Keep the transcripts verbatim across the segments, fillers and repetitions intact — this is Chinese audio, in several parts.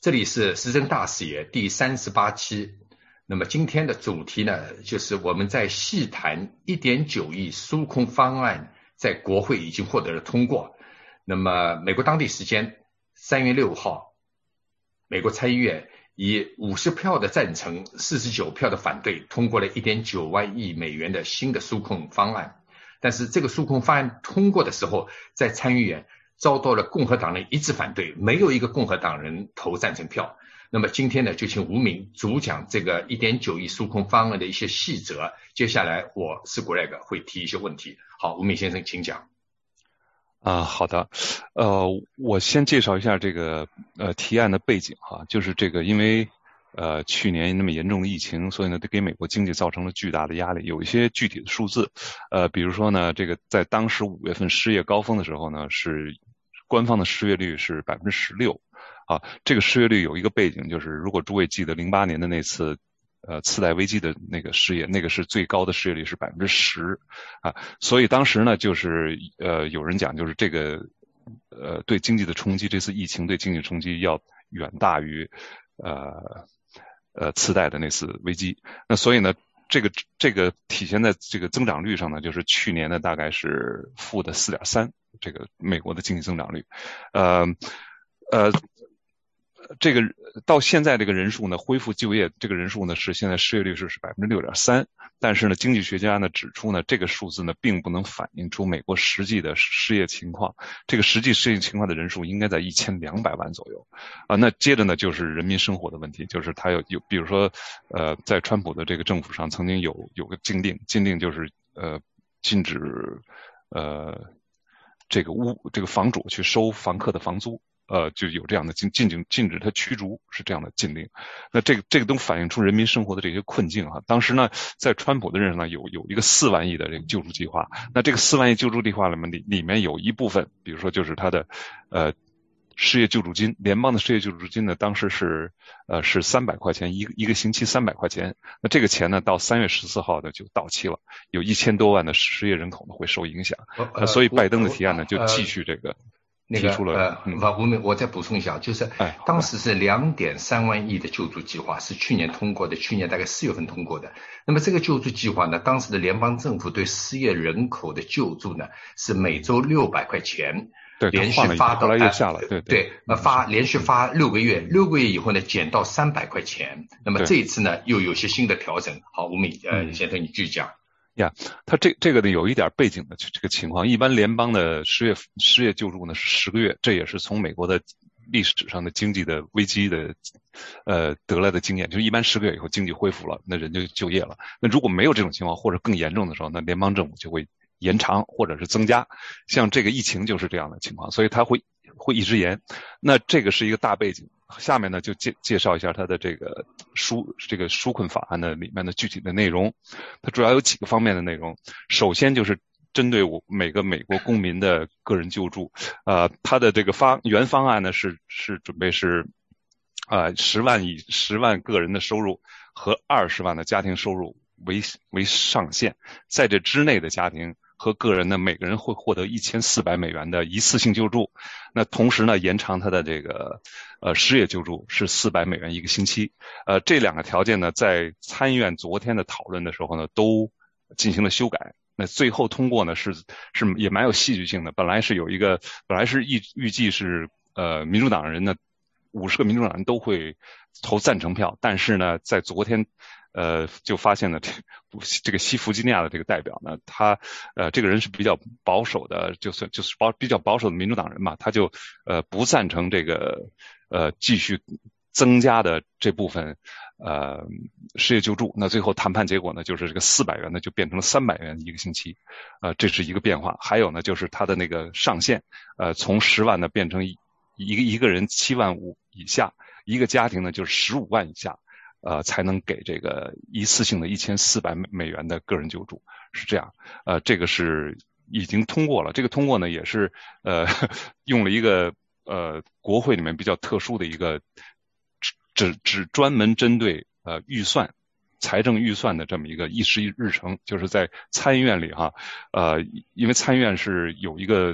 这里是时政大视野第三十八期。那么今天的主题呢，就是我们在细谈 一点九亿纾困方案在国会已经获得了通过。那么美国当地时间三月六号，美国参议院以五十票的赞成，四十九票的反对，通过了 一点九万亿美元的新的纾困方案。但是这个纾困方案通过的时候，在参议院遭到了共和党人一致反对，没有一个共和党人投赞成票。那么今天呢，就请吴明主讲这个 一点九亿纾困方案的一些细则。接下来我是 Greg 会提一些问题。好，吴明先生请讲。 啊，好的，呃，我先介绍一下这个呃提案的背景哈，就是这个因为呃去年那么严重的疫情，所以呢，给美国经济造成了巨大的压力。有一些具体的数字，呃，比如说呢，这个在当时五月份失业高峰的时候呢，是官方的失业率是百分之十六。啊，这个失业率有一个背景，就是如果诸位记得零八年的那次呃次贷危机的那个失业，那个是最高的失业率是百分之十啊，所以当时呢，就是呃有人讲，就是这个呃对经济的冲击，这次疫情对经济冲击要远大于呃呃次贷的那次危机。那所以呢，这个这个体现在这个增长率上呢，就是去年呢大概是负的 四点三， 这个美国的经济增长率，呃呃。这个到现在这个人数呢，恢复就业这个人数呢是现在失业率是是 百分之六点三， 但是呢经济学家呢指出呢，这个数字呢并不能反映出美国实际的失业情况，这个实际失业情况的人数应该在一千两百万左右啊。那接着呢就是人民生活的问题，就是他有有比如说呃在川普的这个政府上曾经有有个禁令，禁令就是呃禁止呃这个屋这个房主去收房客的房租。呃，就有这样的禁禁禁禁止他驱逐，是这样的禁令。那这个这个都反映出人民生活的这些困境啊。当时呢，在川普的任上呢，有有一个四万亿的这个救助计划。那这个四万亿救助计划里面里里面有一部分，比如说就是他的呃失业救助金，联邦的失业救助金呢，当时是呃是三百块钱一个一个星期三百块钱。那这个钱呢，到三月十四号呢就到期了，有一千多万的失业人口呢会受影响。那所以拜登的提案呢就继续这个。 那个呃，我们我再补充一下，就是当时是 两点三万亿的救助计划，是去年通过的，去年大概四月份通过的。那么这个救助计划呢，当时的联邦政府对失业人口的救助呢，是每周六百块钱， 对， 连续发到后来又下了，对对，呃发连续发六个月，六个月以后呢，减到三百块钱。那么这一次呢，又有些新的调整。好，吴敏呃先生你继续讲。 呀，它这这个呢有一点背景的这个情况，一般联邦的失业失业救助呢是十个月，这也是从美国的历史上的经济的危机的呃得来的经验，就是一般十个月以后经济恢复了，那人就就业了。那如果没有这种情况或者更严重的时候，那联邦政府就会延长或者是增加，像这个疫情就是这样的情况，所以它会会一直延。那这个是一个大背景。下面呢就介介绍一下它的这个纾这个纾困法案的里面的具体的内容。它主要有几个方面的内容。首先就是针对我每个美国公民的个人救助，呃，它的这个方原方案呢是是准备是呃十万以十万个人的收入和二十万的家庭收入为为上限，在这之内的家庭和个人呢，每个人会获得一千四百美元的一次性救助。那同时呢，延长他的这个呃失业救助是四百美元一个星期。呃，这两个条件呢，在参议院昨天的讨论的时候呢，都进行了修改。那最后通过呢，是是也蛮有戏剧性的。本来是有一个，本来是预预计是呃民主党人呢，五十个民主党人都会投赞成票，但是呢，在昨天。呃，就发现了这这个西弗吉尼亚的这个代表呢，他呃这个人是比较保守的，就算就是保比较保守的民主党人嘛，他就呃不赞成这个呃继续增加的这部分呃失业救助。那最后谈判结果呢，就是这个四百元呢就变成了三百元一个星期，呃这是一个变化。还有呢，就是他的那个上限，呃从十万呢变成一一个一个人七万五以下，一个家庭呢就是十五万以下。呃，才能给这个一次性的一千四百美元的个人救助，是这样。呃，这个是已经通过了。这个通过呢，也是呃用了一个呃国会里面比较特殊的一个只只专门针对呃预算财政预算的这么一个议事日程，就是在参议院里哈，呃，因为参议院是有一个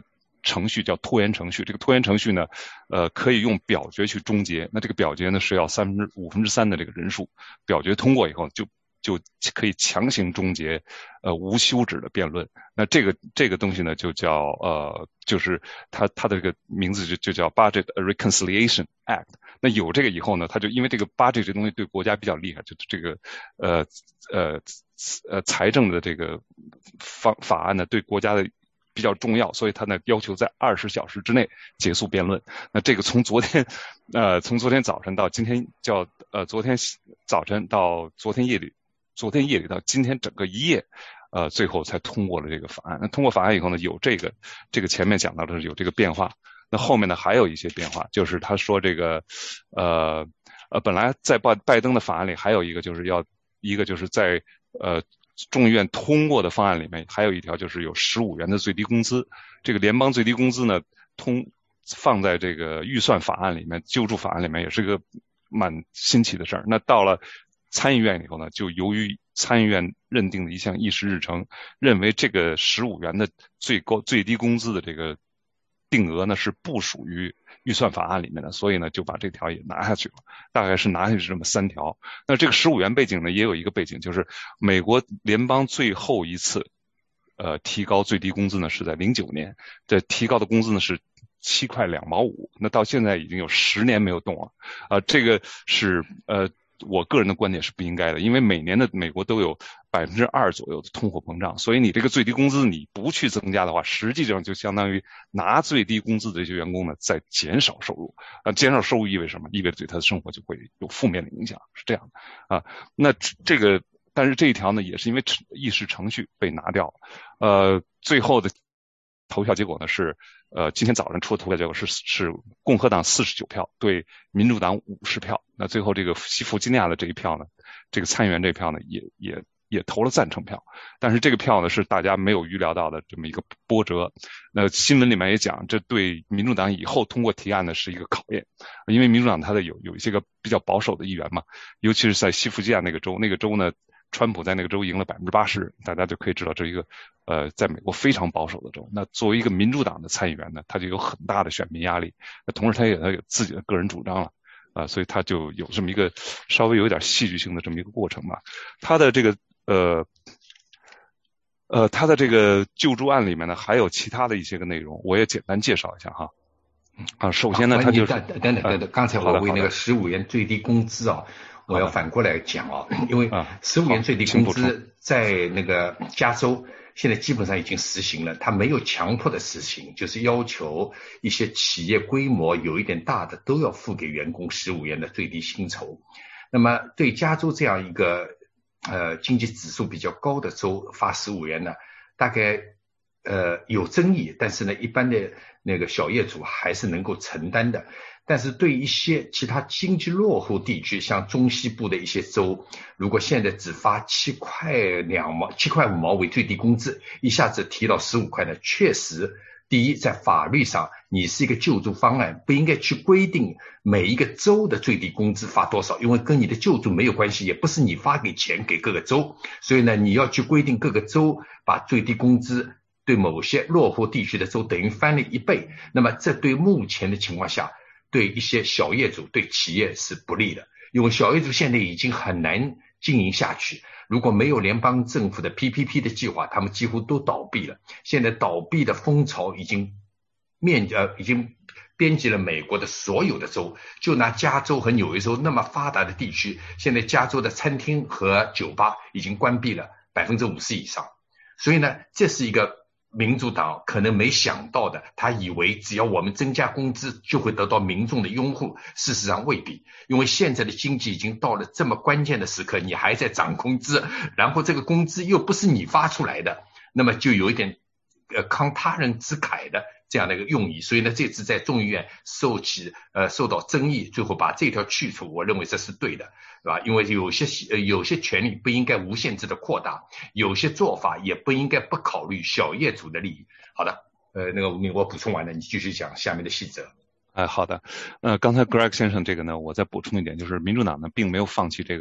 程序叫拖延程序。这个拖延程序呢，呃，可以用表决去终结。那这个表决呢是要三分之五分之三的这个人数，表决通过以后就就可以强行终结呃无休止的辩论。那这个这个东西呢就叫呃就是它它的这个名字就就叫 Budget Reconciliation Act。那有这个以后呢，它就因为这个 budget 这东西对国家比较厉害，就这个呃呃呃财政的这个法法案呢对国家的比较重要，所以他呢要求在二十小时之内结束辩论。那这个从昨天呃从昨天早晨到今天叫呃昨天早晨到昨天夜里昨天夜里到今天整个一夜，呃，最后才通过了这个法案。那通过法案以后呢，有这个这个前面讲到的有这个变化，那后面呢还有一些变化，就是他说这个呃呃，本来在拜拜登的法案里还有一个就是要一个就是在呃众议院通过的方案里面还有一条就是有十五元的最低工资，这个联邦最低工资呢通放在这个预算法案里面，救助法案里面也是个蛮新奇的事儿。那到了参议院以后呢，就由于参议院认定的一项议事日程，认为这个十五元的最高最低工资的这个定额呢是不属于预算法案里面的，所以呢就把这条也拿下去了，大概是拿下去这么三条。那这个十五元背景呢也有一个背景，就是美国联邦最后一次呃提高最低工资呢是在零九年，这提高的工资呢是七块两毛五，那到现在已经有十年没有动了啊、呃，这个是呃。我个人的观点是不应该的，因为每年的美国都有百分之二左右的通货膨胀，所以你这个最低工资你不去增加的话，实际上就相当于拿最低工资的这些员工呢在减少收入啊，减少收入意味着什么？意味着对他的生活就会有负面的影响，是这样的啊。那这个，但是这一条呢，也是因为议事程序被拿掉了，呃，最后的投票结果呢是。呃，今天早上出的投票结果是是共和党四十九票对民主党五十票。那最后这个西弗吉尼亚的这一票呢，这个参议员这一票呢，也也也投了赞成票。但是这个票呢，是大家没有预料到的这么一个波折。那新闻里面也讲，这对民主党以后通过提案呢是一个考验，因为民主党它的有有一些个比较保守的议员嘛，尤其是在西弗吉尼亚那个州，那个州呢。川普在那个州赢了百分之八十，大家就可以知道这一个呃，在美国非常保守的州。那作为一个民主党的参议员呢，他就有很大的选民压力。那同时他也有自己的个人主张了啊、呃，所以他就有这么一个稍微有一点戏剧性的这么一个过程吧。他的这个呃呃，他的这个救助案里面呢，还有其他的一些个内容，我也简单介绍一下哈。啊，首先呢，他就是等等等等，刚才我为那个十五元最低工资啊。我要反过来讲啊，因为十五元最低工资在那个加州现在基本上已经实行了，它没有强迫的实行，就是要求一些企业规模有一点大的都要付给员工十五元的最低薪酬。那么对加州这样一个呃经济指数比较高的州发十五元呢，大概呃有争议，但是呢一般的那个小业主还是能够承担的。但是对一些其他经济落后地区，像中西部的一些州，如果现在只发七块两毛、七块五毛为最低工资，一下子提到十五块呢，确实，第一，在法律上你是一个救助方案，不应该去规定每一个州的最低工资发多少，因为跟你的救助没有关系，也不是你发给钱给各个州，所以呢，你要去规定各个州把最低工资对某些落后地区的州等于翻了一倍，那么这对目前的情况下。对一些小业主对企业是不利的，因为小业主现在已经很难经营下去，如果没有联邦政府的 P P P 的计划，他们几乎都倒闭了。现在倒闭的风潮已经面呃已经遍及了美国的所有的州，就拿加州和纽约州那么发达的地区，现在加州的餐厅和酒吧已经关闭了百分之五十以上，所以呢，这是一个民主党可能没想到的，他以为只要我们增加工资就会得到民众的拥护，事实上未必，因为现在的经济已经到了这么关键的时刻，你还在涨工资，然后这个工资又不是你发出来的，那么就有一点呃慷他人之慨的这样的一个用意，所以呢，这次在众议院受起呃受到争议，最后把这条去除，我认为这是对的，是吧？因为有些呃有些权利不应该无限制的扩大，有些做法也不应该不考虑小业主的利益。好的，呃，那个吴明我补充完了，你继续讲下面的细则。 哎，好的。呃，刚才 Greg 先生这个呢，我再补充一点，就是民主党呢并没有放弃这个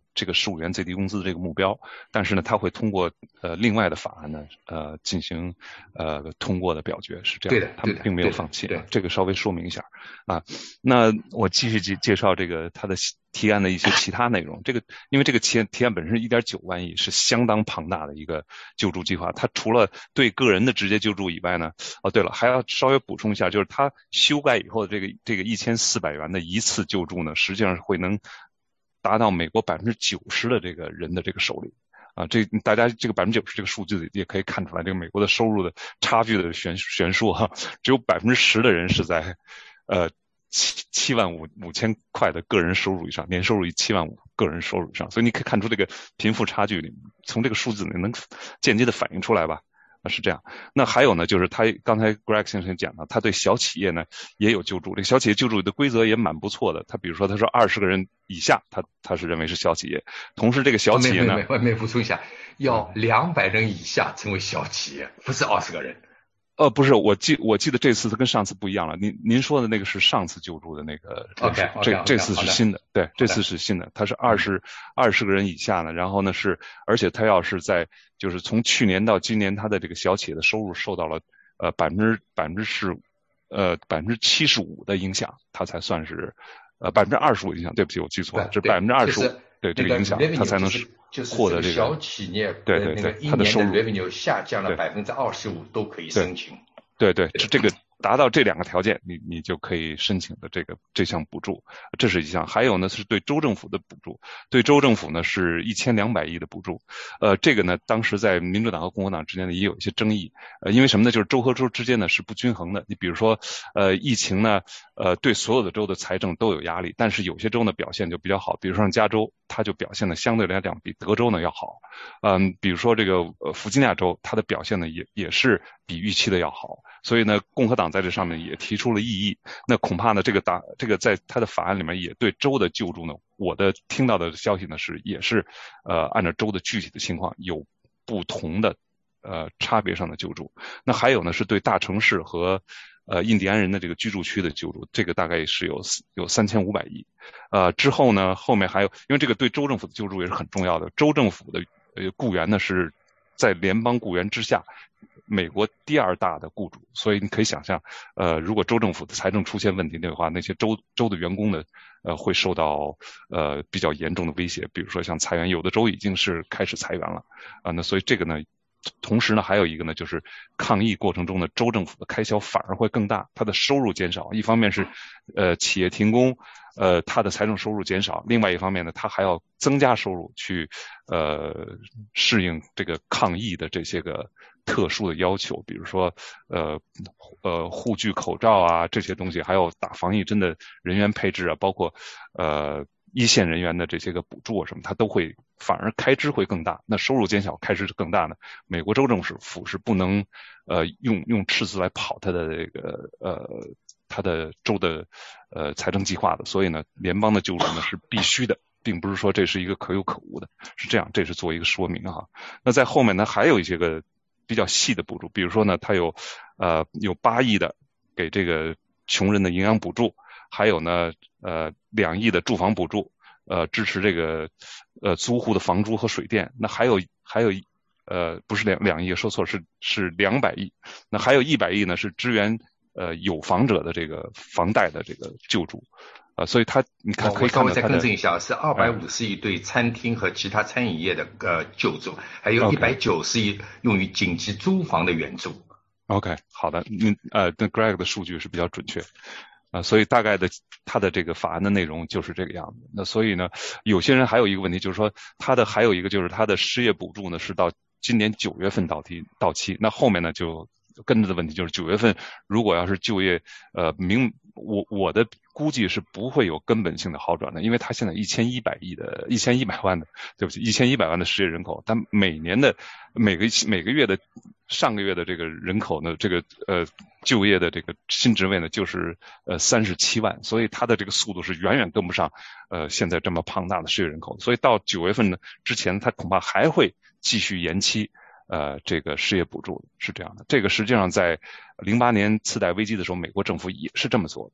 这个十五元最低工资的这个目标，但是呢，他会通过呃另外的法案呢，呃进行呃通过的表决，是这样， 对的， 他们并没有放弃， 对， 这个稍微说明一下啊。那我继续介介绍这个他的提案的一些其他内容。这个因为这个提案提案本身 一点九万亿是相当庞大的一个救助计划，它除了对个人的直接救助以外呢，哦对了，还要稍微补充一下，就是它修改以后的这个这个一千四百元的一次救助呢，实际上是会能达到美国百分之九十的这个人的这个手里。啊，这大家这个百分之九十这个数据也可以看出来，这个美国的收入的差距的悬悬殊哈，只有百分之十的人是在呃七七万五五千块的个人收入以上，年收入七万五个人收入以上，所以你可以看出这个贫富差距里，从这个数字里能间接的反映出来吧。啊，是这样。那还有呢，就是他刚才 Greg 先生讲了，他对小企业呢也有救助。这个小企业救助的规则也蛮不错的。他比如说，他说二十个人以下，他他是认为是小企业。同时，这个小企业呢， 没没没没补充一下，要两百人以下成为小企业，不是二十个人。 呃，不是，我记我记得这次跟上次不一样了。您您说的那个是上次救助的那个， OK， 这这次是新的，对，这次是新的，它是二十二十个人以下呢，然后呢是，而且它要是在就是从去年到今年，它的这个小企业的收入受到了呃百分之百分之十呃百分之七十五的影响，它才算是呃百分之二十五影响，对不起，我记错了，这百分之二十五，对这个影响，它才能是。获得这个小企业对对对， 它的收入 revenue 下降了百分之二十五都可以申请。 对对，这个达到这两个条件，你你就可以申请的这个这项补助，这是一项。还有呢是对州政府的补助，对州政府呢是一千两百亿的补助。呃，这个呢当时在民主党和共和党之间呢也有一些争议。呃，因为什么呢？就是州和州之间呢是不均衡的。你比如说，呃，疫情呢，呃，对所有的州的财政都有压力，但是有些州呢表现就比较好，比如说像加州，它就表现的相对来讲比德州呢要好。嗯，比如说这个呃弗吉尼亚州，它的表现呢也也是比预期的要好。所以呢，共和党在这上面也提出了异议。那恐怕呢，这个打这个在他的法案里面也对州的救助呢，我的听到的消息呢是也是呃按照州的具体的情况有不同的呃差别上的救助。那还有呢是对大城市和呃印第安人的这个居住区的救助，这个大概是有有三千五百亿。呃之后呢，后面还有，因为这个对州政府的救助也是很重要的。州政府的呃雇员呢是在联邦雇员之下。美国第二大的雇主，所以你可以想象，呃，如果州政府的财政出现问题的话，那些州州的员工呢，呃，会受到呃比较严重的威胁，比如说像裁员，有的州已经是开始裁员了啊、呃。那所以这个呢，同时呢，还有一个呢，就是抗疫过程中呢，州政府的开销反而会更大，它的收入减少，一方面是呃企业停工，呃，它的财政收入减少，另外一方面呢，它还要增加收入去呃适应这个抗疫的这些个。特殊的要求，比如说呃呃护具、口罩啊这些东西，还有打防疫针的人员配置啊，包括呃一线人员的这些个补助啊什么，它都会反而开支会更大。那收入减小，开支更大呢？美国州政府是不能呃用用赤字来跑它的这个呃它的州的呃财政计划的，所以呢，联邦的救助呢是必须的。并不是说这是一个可有可无的，是这样，这是做一个说明啊。那在后面呢，还有一些个比较细的补助，比如说呢，它有呃有八亿的给这个穷人的营养补助，还有呢呃两亿的住房补助，呃支持这个呃租户的房租和水电。那还有还有呃不是两两亿，说错了，是是两百亿。那还有一百亿呢是支援呃有房者的这个房贷的这个救助。呃，所以它你看可以看到它的， 我稍微再更正一下，是二百五十亿对餐厅和其他餐饮业的呃救助，还有一百九十亿用于紧急租房的援助。 OK， 好的，您呃，那 Greg 的数据是比较准确，啊、呃，所以大概的他的这个法案的内容就是这个样子。那所以呢，有些人还有一个问题就是说，他的还有一个就是他的失业补助呢是到今年九月份到期到期，那后面呢就跟着的问题就是九月份如果要是就业呃明我我的估计是不会有根本性的好转的，因为他现在一千一百亿的一千一百万的对不起一千一百万的失业人口，他每年的每个每个月的上个月的这个人口呢，这个呃就业的这个新职位呢就是呃三十七万，所以他的这个速度是远远跟不上呃现在这么庞大的失业人口，所以到九月份呢之前他恐怕还会继续延期呃，这个失业补助是这样的。这个实际上在零八年次贷危机的时候，美国政府也是这么做的。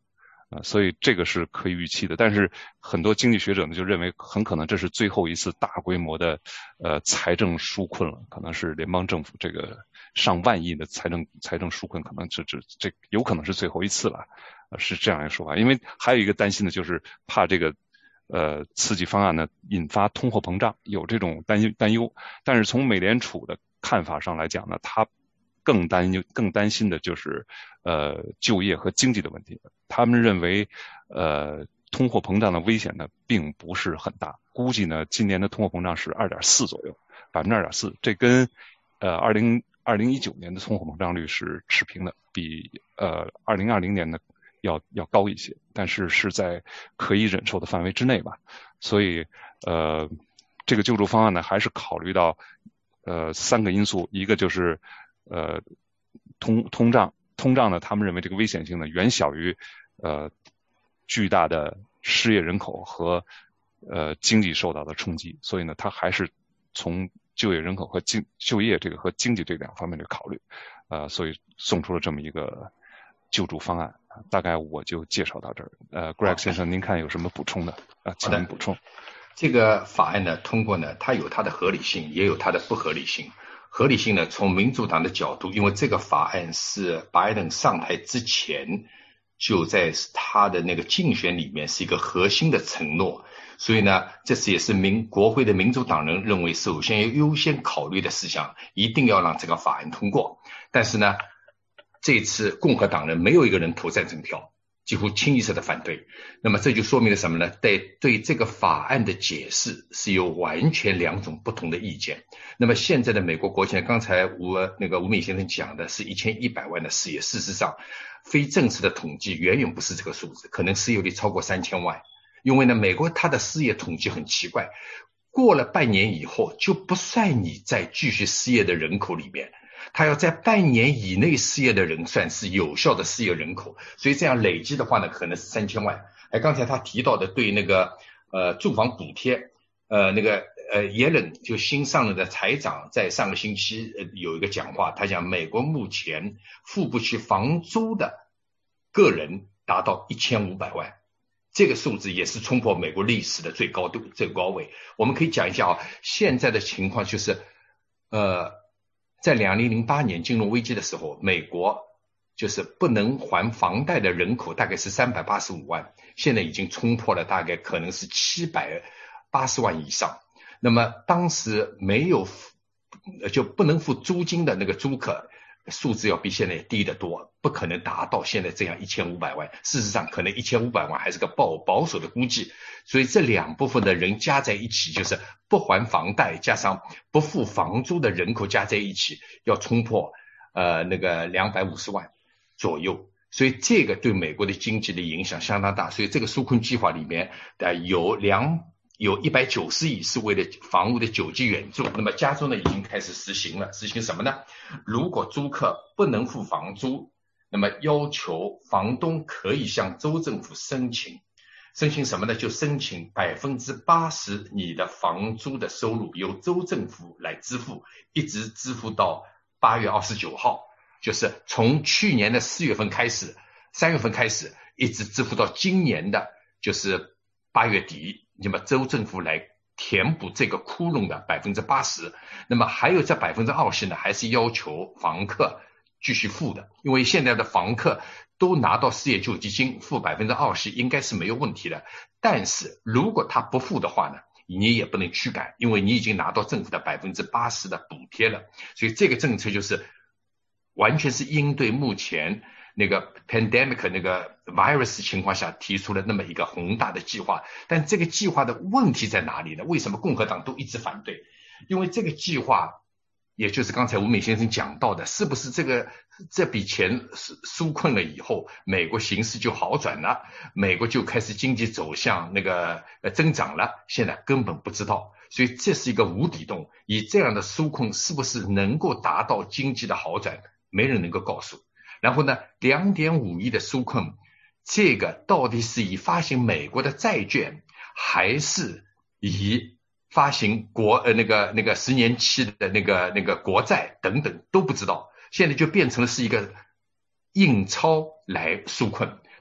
啊，所以这个是可以预期的。但是很多经济学者呢就认为，很可能这是最后一次大规模的呃财政纾困了，可能是联邦政府这个上万亿的财政财政纾困，可能这这这有可能是最后一次了，呃，是这样一个说法。因为还有一个担心的就是怕这个呃刺激方案呢引发通货膨胀，有这种担忧担忧。但是从美联储的看法上来讲呢，他更担忧更担心的就是呃就业和经济的问题。他们认为呃通货膨胀的危险呢并不是很大，估计呢今年的通货膨胀是 二点四 左右， 百分之二点四， 这跟呃二零二零一九年的通货膨胀率是持平的，比呃二零二零年的要要高一些，但是是在可以忍受的范围之内吧。所以呃这个救助方案呢还是考虑到呃三个因素，一个就是呃，通通胀，通胀呢，他们认为这个危险性呢远小于呃巨大的失业人口和呃经济受到的冲击，所以呢，他还是从就业人口和经就业这个和经济这两方面的考虑，呃，所以送出了这么一个救助方案。大概我就介绍到这儿。呃 ，Greg 先生，您看有什么补充的？啊，请您补充。 这个法案呢通过呢，它有它的合理性，也有它的不合理性。合理性呢，从民主党的角度，因为这个法案是拜登上台之前就在他的那个竞选里面是一个核心的承诺，所以呢，这是也是民国会的民主党人认为首先要优先考虑的事项，一定要让这个法案通过。但是呢，这次共和党人没有一个人投赞成票，几乎清一色的反对。那么这就说明了什么呢？对对这个法案的解释是有完全两种不同的意见。那么现在的美国国情，刚才吴那个吴敏先生讲的是一千一百万的失业，事实上非正式的统计远远不是这个数字，可能失业率超过三千万。因为呢，美国它的失业统计很奇怪，过了半年以后就不算你在继续失业的人口里面，他要在半年以内失业的人算是有效的失业人口，所以这样累积的话呢，可能是三千万。哎，刚才他提到的对那个呃住房补贴，呃那个呃耶伦就新上任的财长在上个星期呃有一个讲话，他讲美国目前付不起房租的个人达到一千五百万。这个数字也是冲破美国历史的最高度最高位。我们可以讲一下啊，现在的情况就是呃在二零零八年金融危机的时候，美国就是不能还房贷的人口大概是三百八十五万，现在已经冲破了大概可能是七百八十万以上。那么当时没有就不能付租金的那个租客数字要比现在低得多，不可能达到现在这样一千五百万，事实上可能一千五百万还是个保保守的估计。所以这两部分的人加在一起，就是不还房贷加上不付房租的人口加在一起，要冲破呃那个两百五十万左右。所以这个对美国的经济的影响相当大。所以这个纾困计划里面呃有两有一百九十亿是为了房屋的救济援助，那么加州呢已经开始实行了。实行什么呢？如果租客不能付房租，那么要求房东可以向州政府申请，申请什么呢？就申请百分之八十你的房租的收入由州政府来支付，一直支付到八月二十九号，就是从去年的四月份开始，三月份开始，一直支付到今年的就是八月底。那么州政府来填补这个窟窿的百分之八十，那么还有这百分之二十呢，还是要求房客继续付的，因为现在的房客都拿到失业救济金，付百分之二十应该是没有问题的。但是如果他不付的话呢，你也不能驱赶，因为你已经拿到政府的百分之八十的补贴了。所以这个政策就是完全是应对目前那个 pandemic 那个 virus 情况下提出了那么一个宏大的计划。但这个计划的问题在哪里呢？为什么共和党都一直反对？因为这个计划也就是刚才吴美先生讲到的，是不是这个这笔钱纾困了以后，美国形势就好转了，美国就开始经济走向那个增长了？现在根本不知道。所以这是一个无底洞，以这样的纾困是不是能够达到经济的好转，没人能够告诉。然后呢 ,两点五亿的纾困，这个到底是以发行美国的债券，还是以发行国呃那个那个十年期的那个那个国债等等都不知道。现在就变成了是一个印钞来纾困，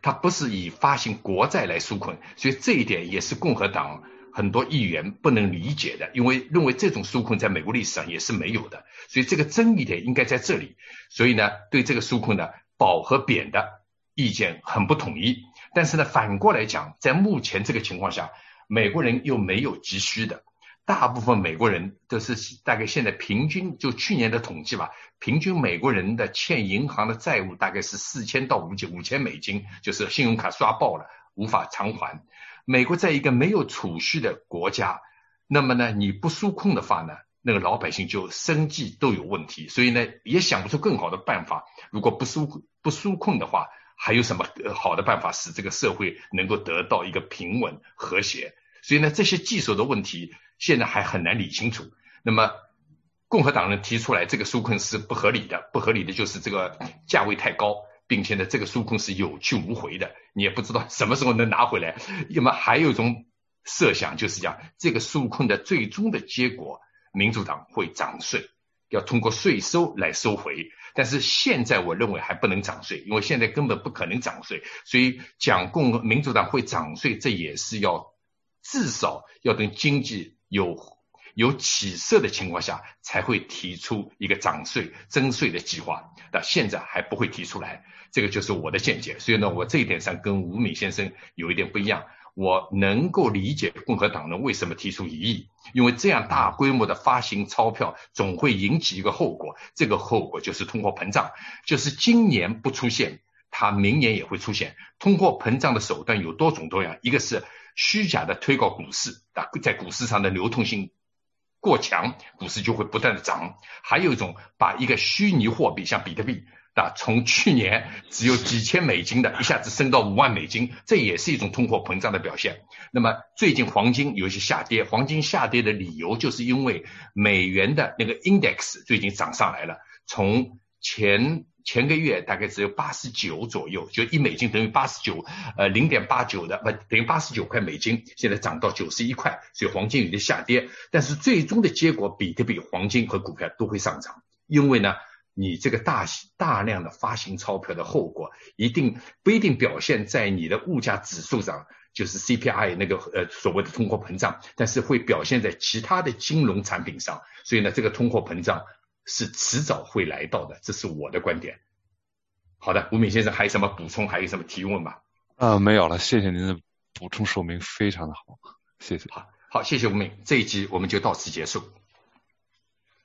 它不是以发行国债来纾困，所以这一点也是共和党很多议员不能理解的，因为认为这种纾困在美国历史上也是没有的，所以这个争议点应该在这里。所以呢，对这个纾困呢，保和贬的意见很不统一。但是呢，反过来讲，在目前这个情况下，美国人又没有急需的，大部分美国人都是大概现在平均就去年的统计吧，平均美国人的欠银行的债务大概是四千到五千五千美金，就是信用卡刷爆了，无法偿还。美国在一个没有储蓄的国家，那么呢，你不纾困的话呢，那个老百姓就生计都有问题，所以呢，也想不出更好的办法。如果不纾不纾困的话，还有什么好的办法使这个社会能够得到一个平稳和谐？所以呢，这些棘手的问题现在还很难理清楚。那么共和党人提出来这个纾困是不合理的，不合理的就是这个价位太高，并且呢，这个纾困是有去无回的，你也不知道什么时候能拿回来。那么还有一种设想就是讲，这个纾困的最终的结果，民主党会涨税，要通过税收来收回。但是现在我认为还不能涨税，因为现在根本不可能涨税，所以讲共民主党会涨税，这也是要至少要等经济有有起色的情况下才会提出一个涨税增税的计划，但现在还不会提出来，这个就是我的见解。所以呢，我这一点上跟吴敏先生有一点不一样，我能够理解共和党人为什么提出异议，因为这样大规模的发行钞票总会引起一个后果，这个后果就是通货膨胀，就是今年不出现，它明年也会出现。通货膨胀的手段有多种多样，一个是虚假的推高股市，在股市上的流通性过强，股市就会不断的涨。还有一种把一个虚拟货币，像比特币啊，从去年只有几千美金的，一下子升到五万美金，这也是一种通货膨胀的表现。那么最近黄金有一些下跌，黄金下跌的理由就是因为美元的那个 index 最近涨上来了，从前前个月大概只有八十九左右，就一美金等于八十九，呃 零点八九 的，不等于八十九块美金，现在涨到九十一块，所以黄金有点下跌。但是最终的结果，比特币、黄金和股票都会上涨，因为呢，你这个大大量的发行钞票的后果，一定不一定表现在你的物价指数上，就是 C P I 那个呃所谓的通货膨胀，但是会表现在其他的金融产品上。所以呢，这个通货膨胀是迟早会来到的，这是我的观点。好的，吴敏先生还有什么补充，还有什么提问吗？ 呃，没有了，谢谢您的补充说明，非常的好，谢谢。 好，好，谢谢吴敏，这一集我们就到此结束。